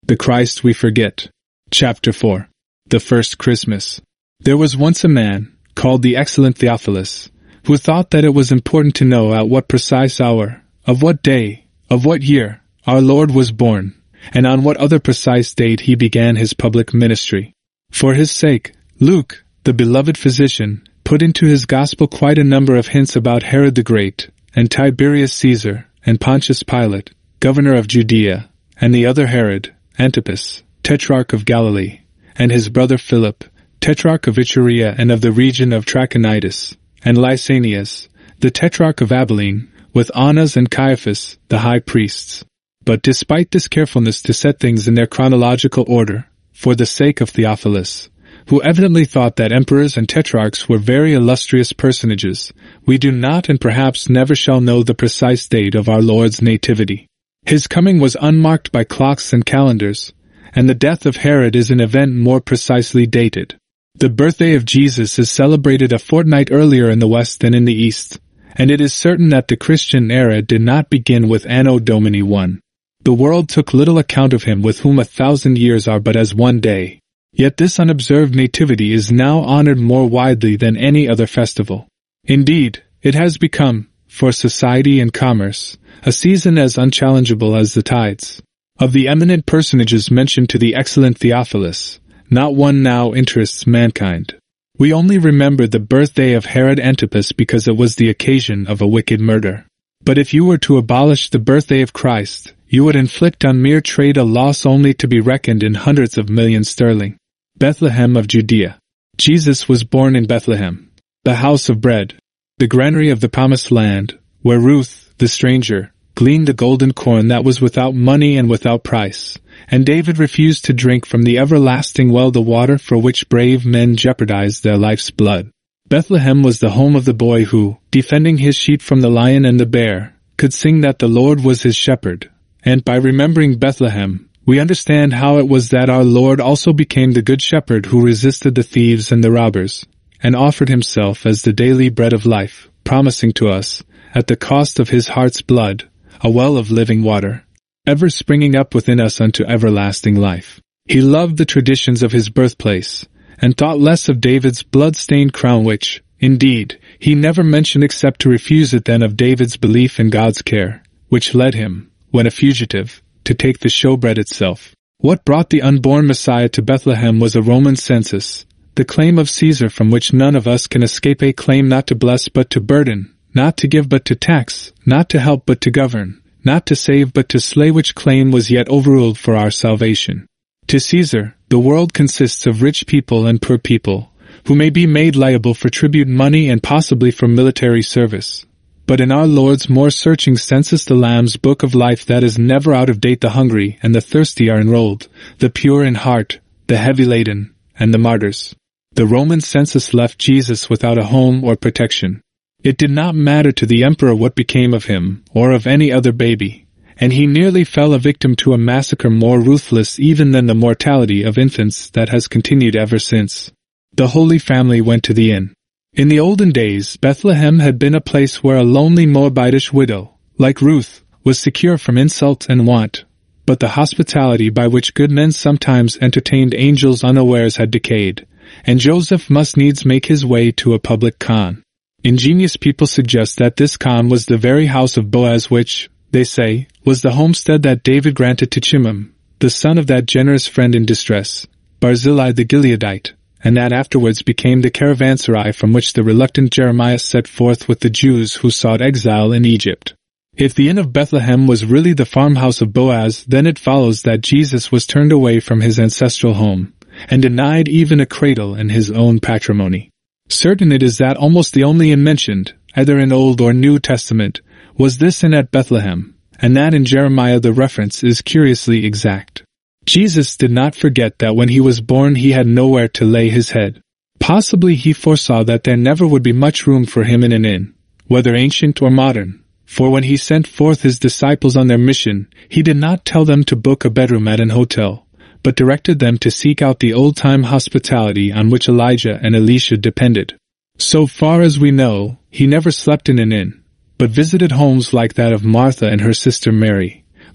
The Christ We Forget. Chapter 4. The First Christmas. There was once a man, called the excellent Theophilus, who thought that it was important to know at what precise hour, of what day, of what year, our Lord was born, and on what other precise date he began his public ministry. For his sake, Luke, the beloved physician, put into his gospel quite a number of hints about Herod the Great, and Tiberius Caesar, and Pontius Pilate, governor of Judea, and the other Herod, Antipas, tetrarch of Galilee, and his brother Philip, tetrarch of Iturea and of the region of Trachonitis, and Lysanias, the tetrarch of Abilene, with Annas and Caiaphas, the high priests. But despite this carefulness to set things in their chronological order, for the sake of Theophilus, who evidently thought that emperors and tetrarchs were very illustrious personages, we do not and perhaps never shall know the precise date of our Lord's nativity. His coming was unmarked by clocks and calendars, and the death of Herod is an event more precisely dated. The birthday of Jesus is celebrated a fortnight earlier in the West than in the East, and it is certain that the Christian era did not begin with Anno Domini 1. The world took little account of him with whom 1,000 years are but as one day. Yet this unobserved nativity is now honored more widely than any other festival. Indeed, it has become, for society and commerce, a season as unchallengeable as the tides. Of the eminent personages mentioned to the excellent Theophilus, not one now interests mankind. We only remember the birthday of Herod Antipas because it was the occasion of a wicked murder. But if you were to abolish the birthday of Christ, you would inflict on mere trade a loss only to be reckoned in hundreds of millions sterling. Bethlehem of Judea. Jesus was born in Bethlehem, the house of bread, the granary of the promised land, where Ruth, the stranger, gleaned the golden corn that was without money and without price, and David refused to drink from the everlasting well, the water for which brave men jeopardized their life's blood. Bethlehem was the home of the boy who, defending his sheep from the lion and the bear, could sing that the Lord was his shepherd, and by remembering Bethlehem, we understand how it was that our Lord also became the good shepherd who resisted the thieves and the robbers, and offered himself as the daily bread of life, promising to us, at the cost of his heart's blood, a well of living water, ever springing up within us unto everlasting life. He loved the traditions of his birthplace, and thought less of David's blood-stained crown which, indeed, he never mentioned except to refuse it than of David's belief in God's care, which led him, when a fugitive, to take the showbread itself. What brought the unborn Messiah to Bethlehem was a Roman census, the claim of Caesar from which none of us can escape, a claim not to bless but to burden, not to give but to tax, not to help but to govern, not to save but to slay, which claim was yet overruled for our salvation. To Caesar, the world consists of rich people and poor people, who may be made liable for tribute money and possibly for military service. But in our Lord's more searching census, the Lamb's book of life that is never out of date, the hungry and the thirsty are enrolled, the pure in heart, the heavy laden, and the martyrs. The Roman census left Jesus without a home or protection. It did not matter to the emperor what became of him, or of any other baby, and he nearly fell a victim to a massacre more ruthless even than the mortality of infants that has continued ever since. The Holy Family went to the inn. In the olden days, Bethlehem had been a place where a lonely Moabitish widow, like Ruth, was secure from insult and want. But the hospitality by which good men sometimes entertained angels unawares had decayed, and Joseph must needs make his way to a public khan. Ingenious people suggest that this khan was the very house of Boaz which, they say, was the homestead that David granted to Chimham, the son of that generous friend in distress, Barzillai the Gileadite, and that afterwards became the caravanserai from which the reluctant Jeremiah set forth with the Jews who sought exile in Egypt. If the inn of Bethlehem was really the farmhouse of Boaz, then it follows that Jesus was turned away from his ancestral home, and denied even a cradle in his own patrimony. Certain it is that almost the only inn mentioned, either in Old or New Testament, was this inn at Bethlehem, and that in Jeremiah the reference is curiously exact. Jesus did not forget that when he was born he had nowhere to lay his head. Possibly he foresaw that there never would be much room for him in an inn, whether ancient or modern, for when he sent forth his disciples on their mission, he did not tell them to book a bedroom at an hotel, but directed them to seek out the old-time hospitality on which Elijah and Elisha depended. So far as we know, he never slept in an inn, but visited homes like that of Martha and her sister Mary,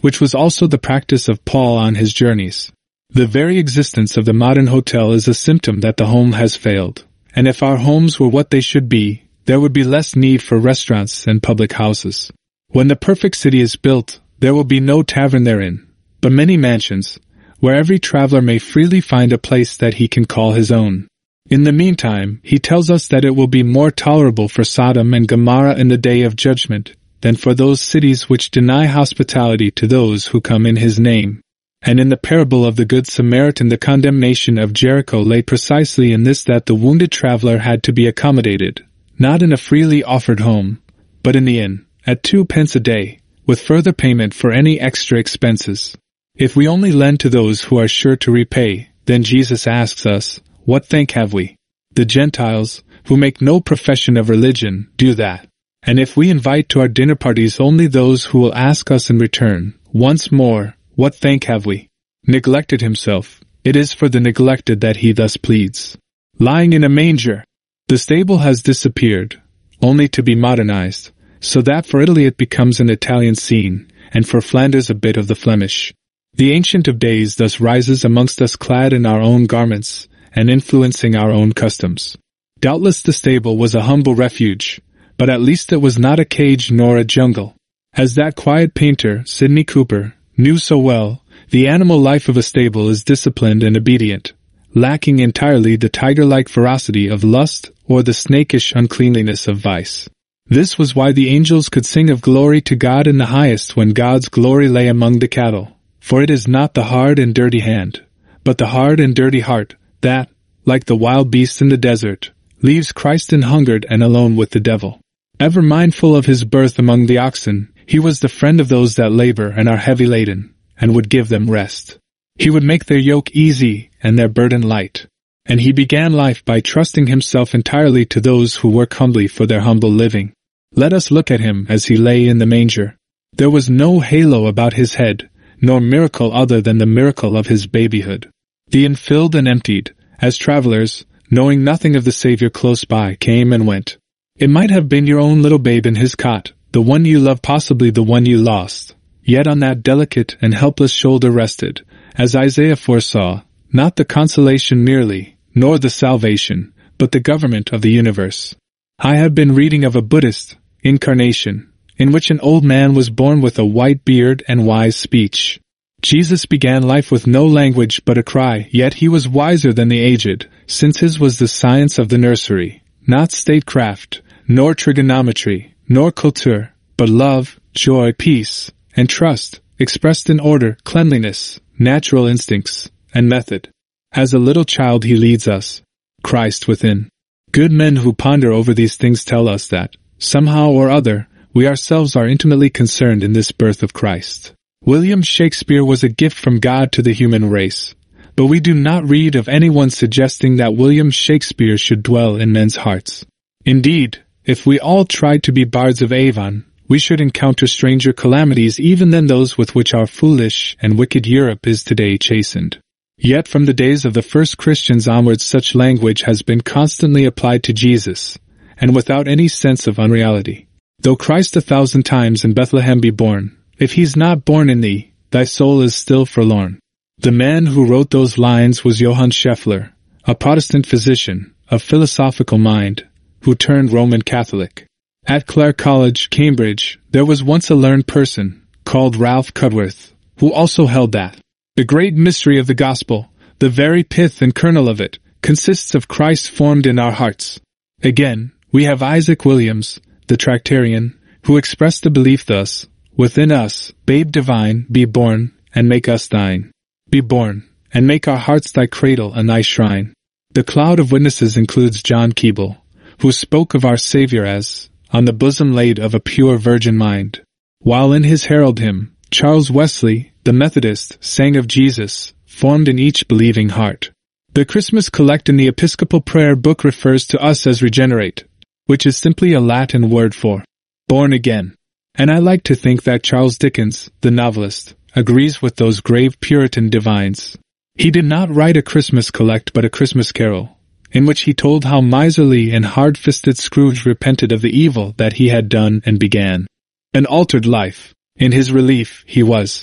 which was also the practice of Paul on his journeys. The very existence of the modern hotel is a symptom that the home has failed, and if our homes were what they should be, there would be less need for restaurants and public houses. When the perfect city is built, there will be no tavern therein, but many mansions, where every traveler may freely find a place that he can call his own. In the meantime, he tells us that it will be more tolerable for Sodom and Gomorrah in the day of judgment than for those cities which deny hospitality to those who come in his name. And in the parable of the Good Samaritan, the condemnation of Jericho lay precisely in this, that the wounded traveler had to be accommodated, not in a freely offered home, but in the inn, at 2 pence a day, with further payment for any extra expenses. If we only lend to those who are sure to repay, then Jesus asks us, what thank have we? The Gentiles, who make no profession of religion, do that. And if we invite to our dinner parties only those who will ask us in return, once more, what thank have we? Neglected himself, it is for the neglected that he thus pleads. Lying in a manger. The stable has disappeared, only to be modernized, so that for Italy it becomes an Italian scene, and for Flanders a bit of the Flemish. The Ancient of Days thus rises amongst us clad in our own garments, and influencing our own customs. Doubtless the stable was a humble refuge, but at least it was not a cage nor a jungle. As that quiet painter, Sidney Cooper, knew so well, the animal life of a stable is disciplined and obedient, lacking entirely the tiger-like ferocity of lust or the snakish uncleanliness of vice. This was why the angels could sing of glory to God in the highest when God's glory lay among the cattle. For it is not the hard and dirty hand, but the hard and dirty heart, that, like the wild beast in the desert, leaves Christ hungered and alone with the devil. Ever mindful of his birth among the oxen, he was the friend of those that labor and are heavy laden, and would give them rest. He would make their yoke easy and their burden light. And he began life by trusting himself entirely to those who work humbly for their humble living. Let us look at him as he lay in the manger. There was no halo about his head, nor miracle other than the miracle of his babyhood. The inn filled and emptied, as travelers, knowing nothing of the Savior close by, came and went. It might have been your own little babe in his cot, the one you loved, possibly the one you lost. Yet on that delicate and helpless shoulder rested, as Isaiah foresaw, not the consolation merely, nor the salvation, but the government of the universe. I have been reading of a Buddhist incarnation, in which an old man was born with a white beard and wise speech. Jesus began life with no language but a cry, yet he was wiser than the aged, since his was the science of the nursery, not statecraft, nor trigonometry, nor culture, but love, joy, peace, and trust, expressed in order, cleanliness, natural instincts, and method. As a little child he leads us, Christ within. Good men who ponder over these things tell us that, somehow or other, we ourselves are intimately concerned in this birth of Christ. William Shakespeare was a gift from God to the human race, but we do not read of anyone suggesting that William Shakespeare should dwell in men's hearts. Indeed, if we all tried to be bards of Avon, we should encounter stranger calamities even than those with which our foolish and wicked Europe is today chastened. Yet from the days of the first Christians onwards such language has been constantly applied to Jesus, and without any sense of unreality. Though Christ 1,000 times in Bethlehem be born, if he's not born in thee, thy soul is still forlorn. The man who wrote those lines was Johann Scheffler, a Protestant physician, of philosophical mind, who turned Roman Catholic. At Clare College, Cambridge, there was once a learned person, called Ralph Cudworth, who also held that the great mystery of the gospel, the very pith and kernel of it, consists of Christ formed in our hearts. Again, we have Isaac Williams, the Tractarian, who expressed the belief thus, within us, babe divine, be born, and make us thine. Be born, and make our hearts thy cradle and thy shrine. The cloud of witnesses includes John Keble, who spoke of our Savior as, on the bosom laid of a pure virgin mind. While in his herald hymn, Charles Wesley, the Methodist, sang of Jesus, formed in each believing heart. The Christmas Collect in the Episcopal Prayer Book refers to us as regenerate, which is simply a Latin word for born again. And I like to think that Charles Dickens, the novelist, agrees with those grave Puritan divines. He did not write a Christmas Collect but a Christmas Carol, in which he told how miserly and hard-fisted Scrooge repented of the evil that he had done and began an altered life. In his relief, he was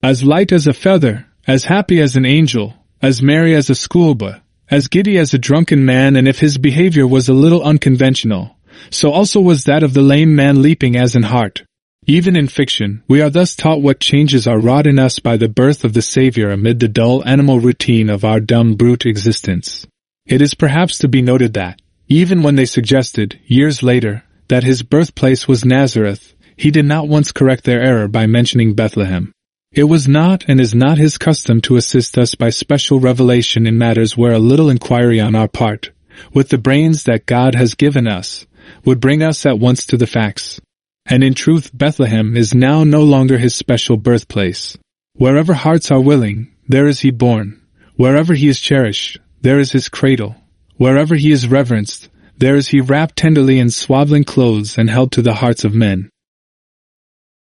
As light as a feather, as happy as an angel, as merry as a schoolboy, as giddy as a drunken man, and if his behavior was a little unconventional, so also was that of the lame man leaping as in heart. Even in fiction, we are thus taught what changes are wrought in us by the birth of the Savior amid the dull animal routine of our dumb brute existence. It is perhaps to be noted that, even when they suggested, years later, that his birthplace was Nazareth, he did not once correct their error by mentioning Bethlehem. It was not and is not his custom to assist us by special revelation in matters where a little inquiry on our part, with the brains that God has given us, would bring us at once to the facts. And in truth, Bethlehem is now no longer his special birthplace. Wherever hearts are willing, there is he born. Wherever he is cherished, there is his cradle. Wherever he is reverenced, there is he wrapped tenderly in swaddling clothes and held to the hearts of men.